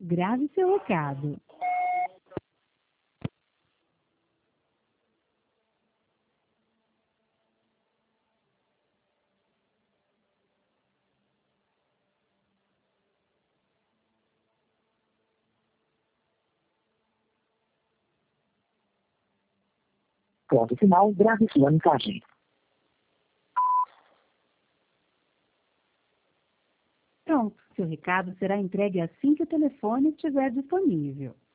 Grave seu recado. Ponto final, grave sua mensagem. Pronto, seu recado será entregue assim que o telefone estiver disponível.